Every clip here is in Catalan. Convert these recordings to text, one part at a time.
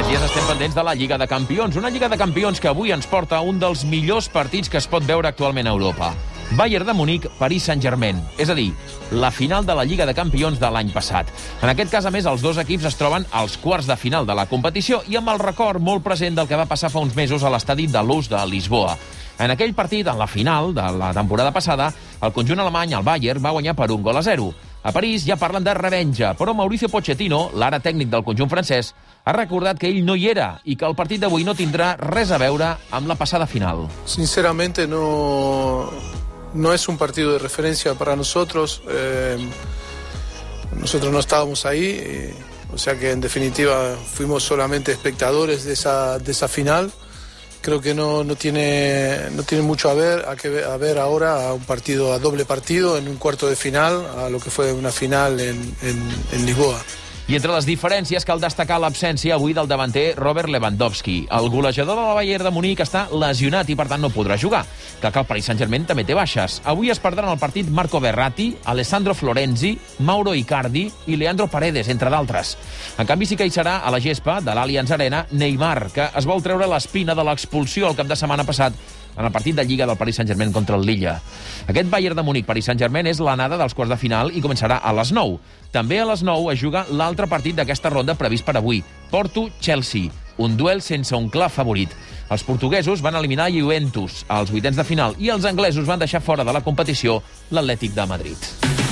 Aquests dies estem pendents de la Lliga de Campions. Una Lliga de Campions que avui ens porta un dels millors partits que es pot veure actualment a Europa. Bayern de Munic, Paris Saint-Germain. És a dir, la final de la Lliga de Campions de l'any passat. En aquest cas, a més, els dos equips es troben als quarts de final de la competició i amb el record molt present del que va passar fa uns mesos a l'estadi de Luz de Lisboa. En aquell partit, en la final de la temporada passada, el conjunt alemany, el Bayern, va guanyar per 1-0. A París ja parlen de revenja, però Mauricio Pochettino, l'ara tècnic del conjunt francès, ha recordat que ell no hi era i que el partit d'avui no tindrà res a veure amb la passada final. Sinceramente no es un partido de referencia para nosotros. Nosotros no estábamos ahí, o sea que en definitiva fuimos solamente espectadores de esa final. Creo que no tiene mucho a ver ahora a un partido, a doble partido en un cuarto de final, a lo que fue una final en Lisboa. I entre les diferències cal destacar l'absència avui del davanter Robert Lewandowski. El golejador de la Bayern de Munic està lesionat i, per tant, no podrà jugar. Que el Paris Saint-Germain també té baixes. Avui es perdran el partit Marco Verratti, Alessandro Florenzi, Mauro Icardi i Leandro Paredes, entre d'altres. En canvi, sí que hi serà a la gespa de l'Allianz Arena Neymar, que es vol treure l'espina de l'expulsió el cap de setmana passat en el partit de Lliga del Paris Saint-Germain contra el Lilla. Aquest Bayern de Munic-Paris Saint-Germain és l'anada dels quarts de final i començarà a les 9. També a les 9 es juga l'altre partit d'aquesta ronda previst per avui, Porto-Chelsea, un duel sense un clar favorit. Els portuguesos van eliminar Juventus als vuitens de final i els anglesos van deixar fora de la competició l'Atlètic de Madrid.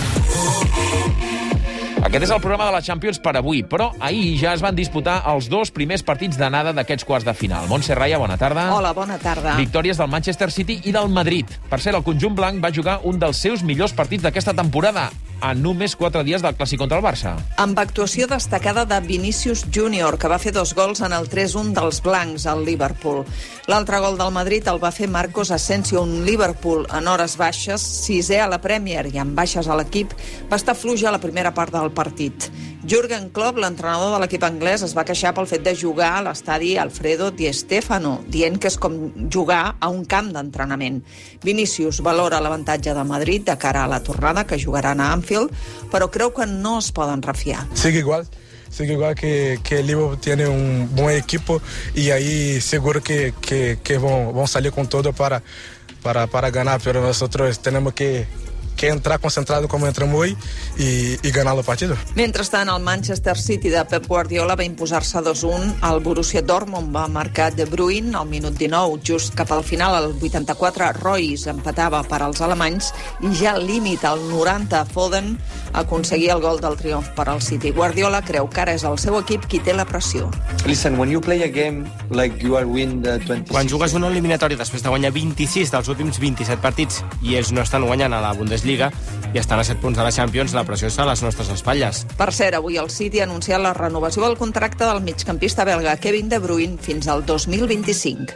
Aquest és el programa de la Champions per avui, però ahir ja es van disputar els dos primers partits d'anada d'aquests quarts de final. Montse Raya, bona tarda. Hola, bona tarda. Victòries del Manchester City i del Madrid. Per cert, el conjunt blanc va jugar un dels seus millors partits d'aquesta temporada, a només 4 dies del clàssic contra el Barça. Amb actuació destacada de Vinícius Júnior, que va fer 2 gols en el 3-1 dels blancs al Liverpool. L'altre gol del Madrid el va fer Marcos Asensio, un Liverpool en hores baixes, 6è a la Premier i amb baixes a l'equip, va estar fluix a la primera part del partit. Jürgen Klopp, l'entrenador de l'equip anglès, es va queixar pel fet de jugar a l'estadi Alfredo Di Stéfano, dient que és com jugar a un camp d'entrenament. Vinícius valora l'avantatge de Madrid de cara a la tornada, que jugaran a Anfield, però creu que no es poden refiar. Sigue igual que el Liverpool tiene un buen equipo y ahí seguro que van salir con todo para ganar, pero nosotros tenemos que entrar concentrado como entramos hoy y ganar el partido. Mentrestant, el Manchester City de Pep Guardiola va imposar-se 2-1. El Borussia Dortmund va marcar De Bruyne al minut 19. Just cap al final, al 84, Royce empatava per als alemanys i ja al límit, al 90, Foden aconseguia el gol del triomf per al City. Guardiola creu que ara és el seu equip qui té la pressió. Listen, when you play a game like you are win the 26... Quan jugues una eliminatòria després de guanyar 26 dels últims 27 partits i ells no estan guanyant a la Bundesliga i estan a 7 punts de la Champions, la pressió està a les nostres espatlles. Per cert, avui el City ha anunciat la renovació del contracte del migcampista belga Kevin De Bruyne fins al 2025.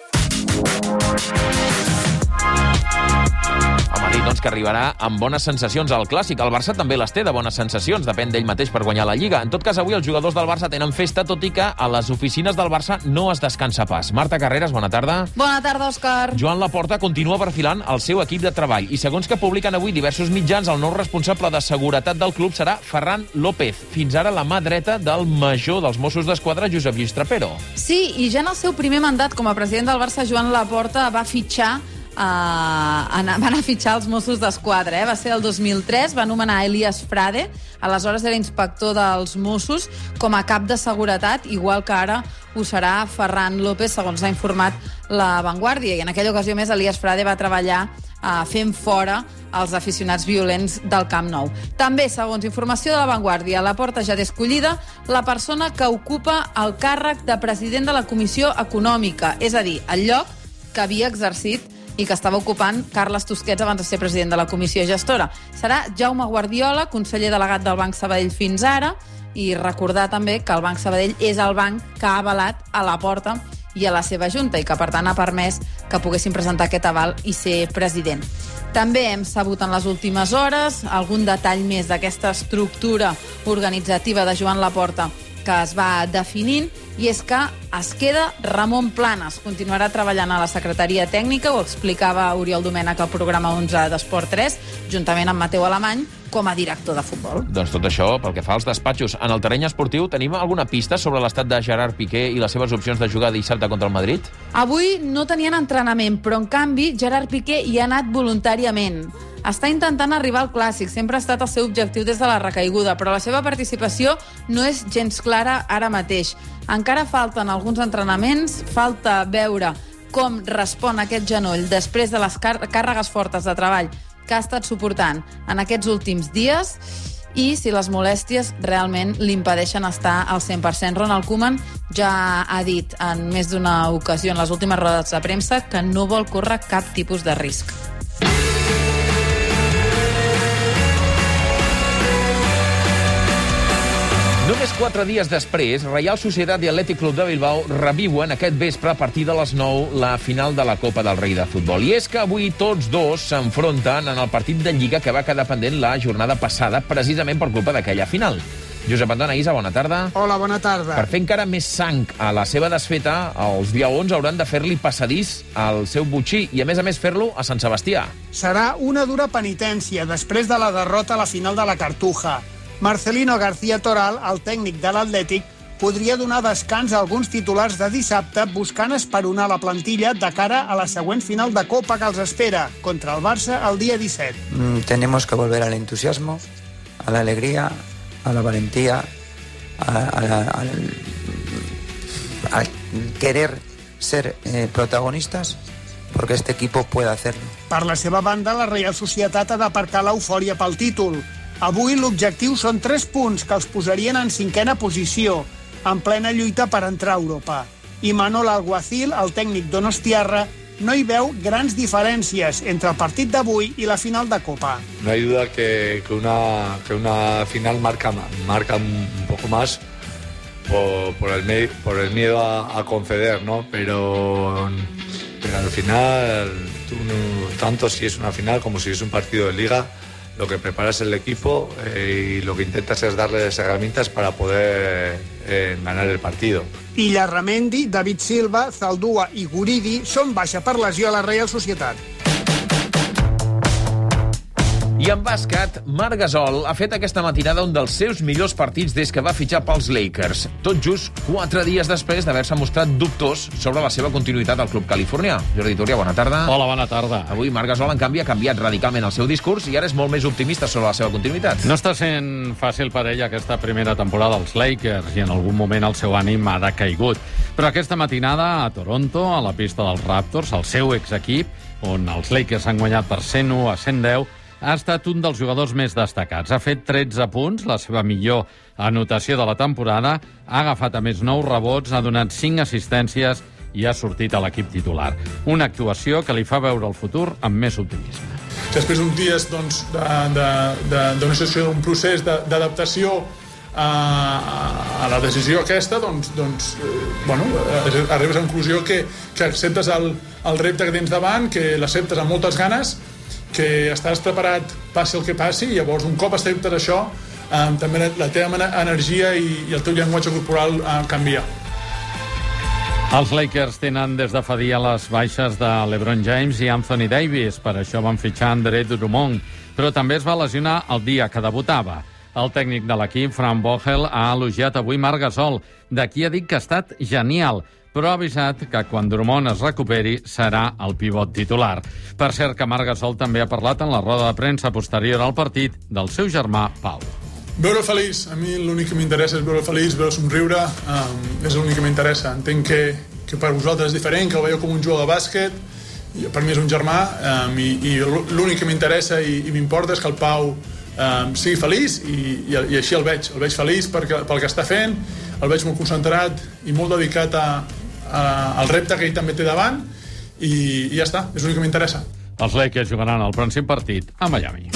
El Madrid, doncs, que arribarà amb bones sensacions al Clàssic. El Barça també les té de bones sensacions, depèn d'ell mateix per guanyar la Lliga. En tot cas, avui els jugadors del Barça tenen festa, tot i que a les oficines del Barça no es descansa pas. Marta Carreras, bona tarda. Bona tarda, Òscar. Joan Laporta continua perfilant el seu equip de treball i segons que publiquen avui diversos mitjans, el nou responsable de seguretat del club serà Ferran López, fins ara la mà dreta del major dels Mossos d'Esquadra, Josep Lluís Trapero. Sí, i ja en el seu primer mandat com a president del Barça, Joan Laporta va fitxar van a fitxar els Mossos d'Esquadra. Va ser el 2003, va nomenar Elias Frade, aleshores era inspector dels Mossos, com a cap de seguretat, igual que ara ho serà Ferran López, segons ha informat La Vanguardia. I en aquella ocasió més, Elias Frade va treballar fent fora els aficionats violents del Camp Nou. També, segons informació de La Vanguardia, a la porta ja té escollida la persona que ocupa el càrrec de president de la Comissió Econòmica, és a dir, el lloc que havia exercit i que estava ocupant Carles Tusquets abans de ser president de la comissió gestora. Serà Jaume Guardiola, conseller delegat del Banc Sabadell fins ara, i recordar també que el Banc Sabadell és el banc que ha avalat a Laporta i a la seva junta i que, per tant, ha permès que poguessin presentar aquest aval i ser president. També hem sabut en les últimes hores algun detall més d'aquesta estructura organitzativa de Joan Laporta que es va definint, i és que es queda Ramon Planes. Continuarà treballant a la secretaria tècnica, ho explicava Oriol Domènech al programa 11 d'Esport 3, juntament amb Mateu Alemany, com a director de futbol. Doncs tot això pel que fa als despatxos. En el terreny esportiu tenim alguna pista sobre l'estat de Gerard Piqué i les seves opcions de jugar dissabte contra el Madrid? Avui no tenien entrenament, però en canvi Gerard Piqué hi ha anat voluntàriament. Està intentant arribar al Clàssic, sempre ha estat el seu objectiu des de la recaiguda, però la seva participació no és gens clara ara mateix. Encara falten alguns entrenaments, falta veure com respon aquest genoll després de les càrregues fortes de treball que ha estat suportant en aquests últims dies i si les molèsties realment li impedeixen estar al 100%. Ronald Koeman ja ha dit en més d'una ocasió en les últimes rodes de premsa que no vol córrer cap tipus de risc. Només 4 dies després, Reial Societat i Atlètic Club de Bilbao reviuen aquest vespre a partir de les 9 la final de la Copa del Rei de Futbol. I és que avui tots dos s'enfronten en el partit de Lliga que va quedar pendent la jornada passada, precisament per culpa d'aquella final. Josep Anton Aïssa, bona tarda. Hola, bona tarda. Per fer encara més sang a la seva desfeta, els viaons hauran de fer-li passadís al seu butxí i, a més, fer-lo a Sant Sebastià. Serà una dura penitència després de la derrota a la final de la Cartuja. Marcelino García Toral, el tècnic de l'Atlètic, podria donar descans a alguns titulars de dissabte buscant esperonar la plantilla de cara a la següent final de Copa que els espera, contra el Barça el dia 17. Tenemos que volver al entusiasmo, a la alegría, a la valentía, a querer ser protagonistas, porque este equipo puede hacerlo. Per la seva banda, la Reial Societat ha d'aparcar l'eufòria pel títol. Avui l'objectiu són 3 punts que els posarien en 5a posició, en plena lluita per entrar a Europa. I Manol Alguacil, el tècnic donostiarra, no hi veu grans diferències entre el partit d'avui i la final de Copa. No hay duda que una final marca un poco más por el miedo a conceder, ¿no? Pero al final, tanto si es una final como si es un partido de liga, lo que preparas el equipo y lo que intentas es darles herramientas para poder ganar el partido. Illa Ramendi, David Silva, Zaldúa i Guridi són baixa per lesió a la Reial Societat. I en bàsquet, Marc Gasol ha fet aquesta matinada un dels seus millors partits des que va fitxar pels Lakers, tot just 4 dies després d'haver-se mostrat dubtós sobre la seva continuïtat al club californià. Jordi Túria, bona tarda. Hola, bona tarda. Avui Marc Gasol, en canvi, ha canviat radicalment el seu discurs i ara és molt més optimista sobre la seva continuïtat. No està sent fàcil per ell aquesta primera temporada als Lakers i en algun moment el seu ànim ha decaigut. Però aquesta matinada a Toronto, a la pista dels Raptors, el seu exequip, on els Lakers han guanyat per 101-110, ha estat un dels jugadors més destacats. Ha fet 13 punts, la seva millor anotació de la temporada, ha agafat a més 9 rebots, ha donat 5 assistències i ha sortit a l'equip titular. Una actuació que li fa veure el futur amb més optimisme. Després d'uns dies d'una situació, d'un procés d'adaptació a la decisió aquesta, arribes a la conclusió que acceptes el repte que tens davant, que l'acceptes amb moltes ganes, que estàs preparat passi el que passi, i llavors un cop acceptes això també la teva energia i el teu llenguatge corporal canvia. Els Lakers tenen des de fa dia les baixes de LeBron James i Anthony Davis, per això van fitxar Andre Drummond, però també es va lesionar el dia que debutava. El tècnic de l'equip, Frank Vogel, ha elogiat avui Marc Gasol, de qui ha dit que ha estat genial, però ha avisat que quan Drummond es recuperi serà el pivot titular. Per cert que Marc Gasol també ha parlat en la roda de premsa posterior al partit del seu germà Pau. Veure feliç, a mi l'únic que m'interessa és veure feliç, veure somriure, és l'únic que m'interessa. Entenc que per vosaltres és diferent, que el veieu com un jugador de bàsquet, per mi és un germà, i l'únic que m'interessa i m'importa és que el Pau sigui feliç, i així el veig feliç pel que està fent, el veig molt concentrat i molt dedicat al repte que ell també té davant, i ja està, és l'únic que m'interessa. Els Lakers jugaran el pròxim partit a Miami.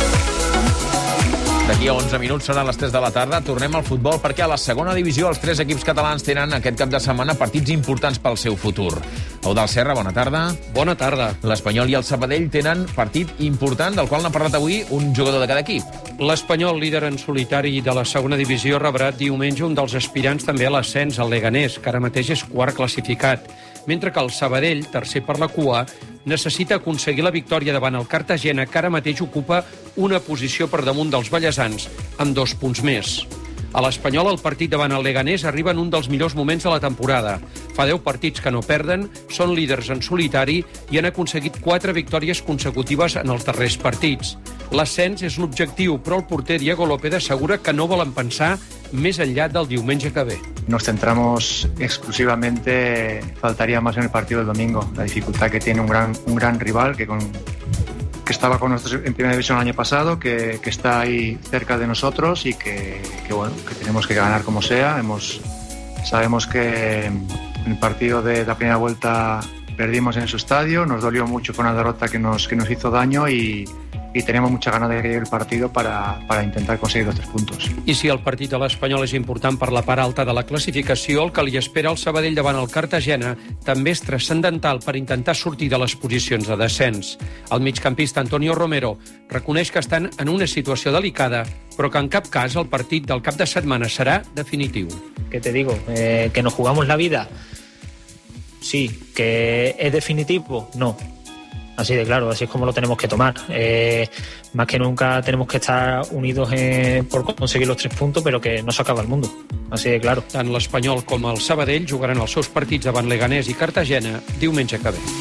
D'aquí a 11 minuts seran les 3 de la tarda. Tornem al futbol perquè a la segona divisió els 3 equips catalans tenen aquest cap de setmana partits importants pel seu futur. Eudald Serra, bona tarda. Bona tarda. L'Espanyol i el Sabadell tenen partit important, del qual n'ha parlat avui un jugador de cada equip. L'Espanyol, líder en solitari de la segona divisió, rebrà diumenge un dels aspirants també a l'ascens, el Leganés, que ara mateix és quart classificat. Mentre que el Sabadell, tercer per la cua, necessita aconseguir la victòria davant el Cartagena, que ara mateix ocupa una posició per damunt dels ballesans, amb 2 punts més. A l'Espanyol, el partit davant el Leganés arriba en un dels millors moments de la temporada. Fa 10 partits que no perden, són líders en solitari i han aconseguit 4 victòries consecutives en els darrers partits. L'ascens és l'objectiu, però el porter Diego López assegura que no volen pensar més enllà del diumenge que ve. Nos centramos exclusivamente, faltaría más en el partido del domingo. La dificultad que tiene un gran rival que estaba con nosotros en primera división el año pasado, que está ahí cerca de nosotros y que tenemos que ganar como sea. Sabemos que en el partido de la primera vuelta perdimos en su estadio, nos dolió mucho con una derrota que nos hizo daño y tenemos mucha ganas de que llegue el partido para intentar conseguir los 3 puntos. I si el partit de l'Espanyol és important per la part alta de la classificació, el que li espera al Sabadell davant el Cartagena també és transcendental per intentar sortir de les posicions de descens. El migcampista Antonio Romero reconeix que estan en una situació delicada, però que en cap cas el partit del cap de setmana serà definitiu. ¿Qué te digo? ¿Que nos jugamos la vida? Sí. ¿Que es definitivo? No. Así de claro, así es como lo tenemos que tomar. Más que nunca tenemos que estar unidos por conseguir los 3 puntos, pero que no s'acaba el mundo. Así de claro. Tant l'Espanyol com el Sabadell jugaran els seus partits davant Leganés i Cartagena diumenge que ve.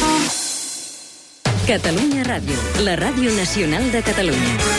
Catalunya Ràdio, la ràdio nacional de Catalunya.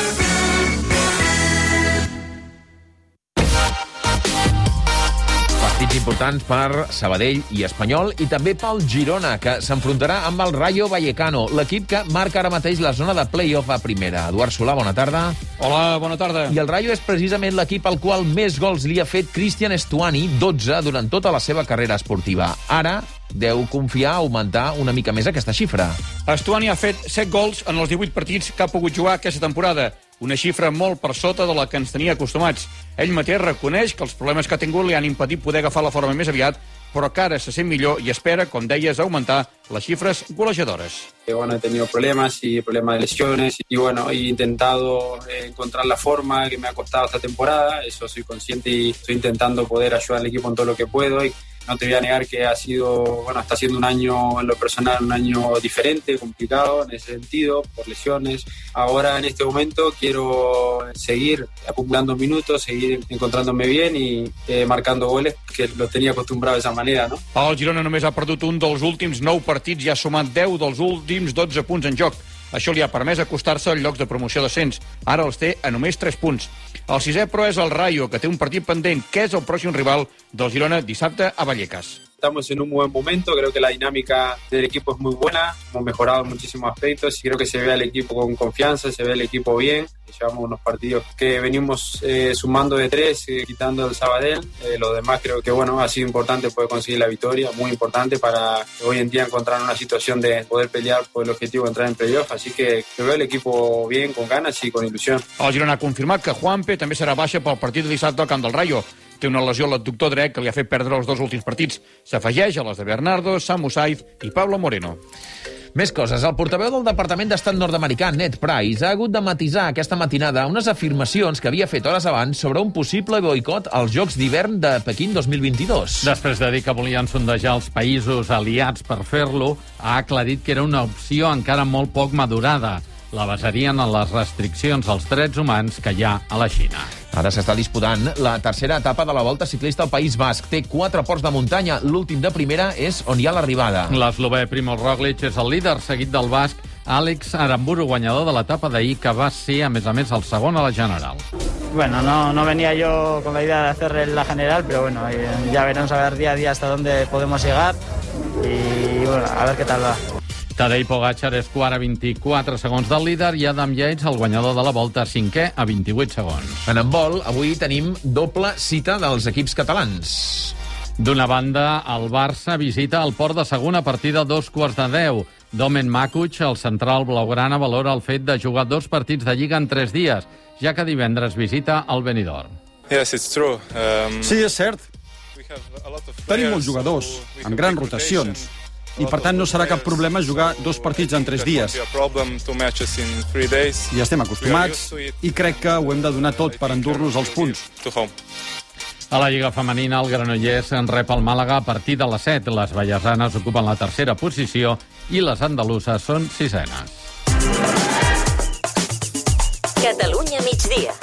Partits importants per Sabadell i Espanyol i també pel Girona, que s'enfrontarà amb el Rayo Vallecano, l'equip que marca ara mateix la zona de play-off a primera. Eduard Solà, bona tarda. Hola, bona tarda. I el Rayo és precisament l'equip al qual més gols li ha fet Cristian Stuani, 12 durant tota la seva carrera esportiva. Ara deu confiar a augmentar una mica més aquesta xifra. Stuani ha fet 7 gols en els 18 partits que ha pogut jugar aquesta temporada, una xifra molt per sota de la que ens tenia acostumats. Ell mateix reconeix que els problemes que ha tingut li han impedit poder agafar la forma més aviat, però que ara se sent millor i espera, com deies, augmentar les xifres golejadores. Bueno, he tenido problemas de lesiones y bueno, he intentado encontrar la forma que me ha costado esta temporada. Eso soy consciente y estoy intentando poder ayudar al equipo en todo lo que puedo. Y no te voy a negar que está siendo un año en lo personal, un año diferente, complicado en ese sentido, por lesiones. Ahora en este momento quiero seguir acumulando minutos, seguir encontrándome bien y marcando goles, que lo tenía acostumbrado de esa manera, ¿no? El Girona només ha perdut un dels últims 9 partits i ha sumat 10 dels últims 12 punts en joc. Això li ha permès acostar-se als llocs de promoció d'ascens. Ara els té a només 3 punts. El 6è, però, és el Rayo, que té un partit pendent, que és el pròxim rival del Girona dissabte a Vallecas. Estamos en un buen momento, creo que la dinámica del equipo es muy buena, hemos mejorado en muchísimos aspectos y creo que se ve al equipo con confianza, se ve al equipo bien. Llevamos unos partidos que venimos sumando de 3, quitando el Sabadell. Lo demás creo que ha sido importante poder conseguir la victoria, muy importante para hoy en día encontrar una situación de poder pelear por el objetivo de entrar en playoff, así que veo el equipo bien, con ganas y con ilusión. El Girona ha confirmat que Juanpe també serà baixa pel partit de dissabte al camp del Rayo. Té una lesió a l'adductor dret que li ha fet perdre els 2 últims partits. S'afegeix a les de Bernardo, Samu Saiz i Pablo Moreno. Més coses. El portaveu del Departament d'Estat nord-americà, Ned Price, ha hagut de matisar aquesta matinada unes afirmacions que havia fet hores abans sobre un possible boicot als Jocs d'hivern de Pequín 2022. Després de dir que volien sondejar els països aliats per fer-lo, ha aclarit que era una opció encara molt poc madurada. La basarien en les restriccions als drets humans que hi ha a la Xina. Ara s'està disputant la tercera etapa de la Volta Ciclista al País Basc. Té 4 ports de muntanya. L'últim de primera és on hi ha l'arribada. L'eslovè Primož Roglič és el líder, seguit del basc Àlex Aramburu, guanyador de l'etapa d'ahir, que va ser, a més, el segon a la general. Bueno, no venía yo con la idea de hacer la general, pero bueno, ya veremos a ver día a día hasta dónde podemos llegar y bueno, a ver qué tal va. Tadej Pogačar és quart a 24 segons del líder i Adam Yates, el guanyador de la Volta, 5è a 28 segons. En handbol, avui tenim doble cita dels equips catalans. D'una banda, el Barça visita el Port de Segona a partir de 2:15. Domen Makuch, el central blaugrana, valora el fet de jugar 2 partits de Lliga en 3 dies, ja que divendres visita el Benidorm. Sí, és cert. Tenim molts jugadors, amb grans rotacions. i per tant no serà cap problema jugar 2 partits en 3 dies. I estem acostumats i crec que ho hem de donar tot per endur-nos els punts. A la Lliga Femenina, el Granollers en rep el Màlaga a partir de les 7. Les vallesanes ocupen la 3a posició i les andaluses són 6enes. Catalunya migdia.